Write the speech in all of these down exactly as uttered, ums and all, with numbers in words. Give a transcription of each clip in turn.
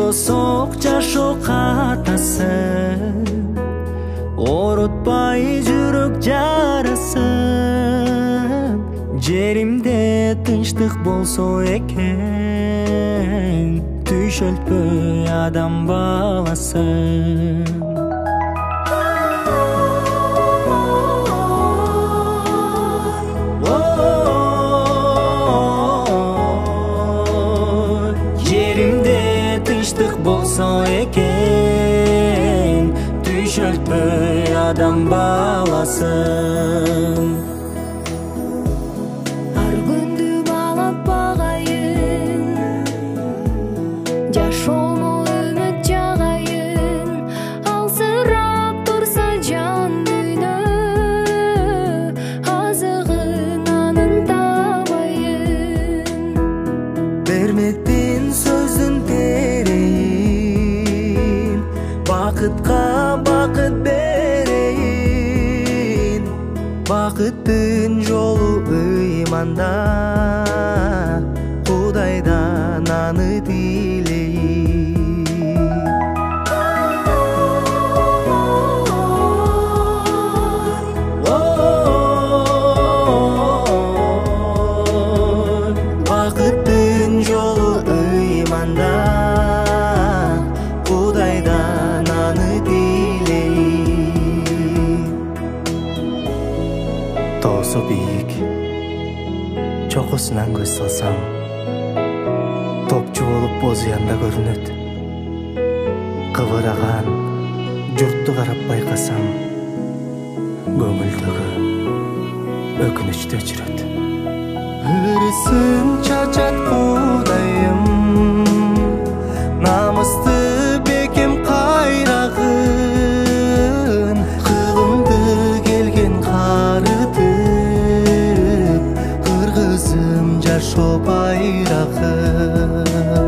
соок жашоо катасын, оорутпай жүрөк жарасын. Жеримде тынчтык болсо экен, түйшөлтпөй адам баласын. Жеримде тынчтык болсо экен, түйшөлтпөй адам баласын. Ар күндү баалап багайын, жашоону үмүт жагайын. Алсырап турса жан дүйнө, азыгын анын табайын. Бермекпин сөздүн терейин, бакытка бакыт берейин. Бакыттын жолу ыйманда, Кудайдан аны тилейин. Бакыттын жолу ыйманда, Кудайдан аны тилейин. Тоосу бийик, чокусунан көз салсам, топчу болуп боз уянда көрүнөт. Кыбыраган журтту карап байкасам, көңүлдөгү өкүнүчтү өчүрөт. Ырысын чачат Кудайым, намысты бекем кайрагын. Кылымды келген карытып, кыргызым жашоо байрагын.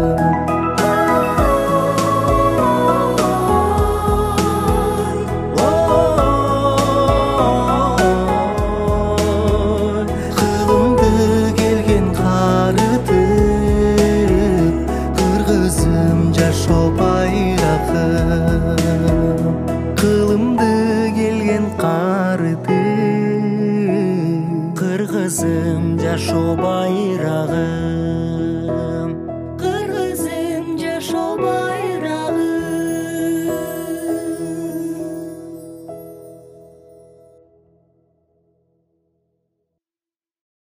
Кылымды келген карытып, кыргызым жашоо байрагым. Кылымды келген карытып, кыргызым жашоо байрагым.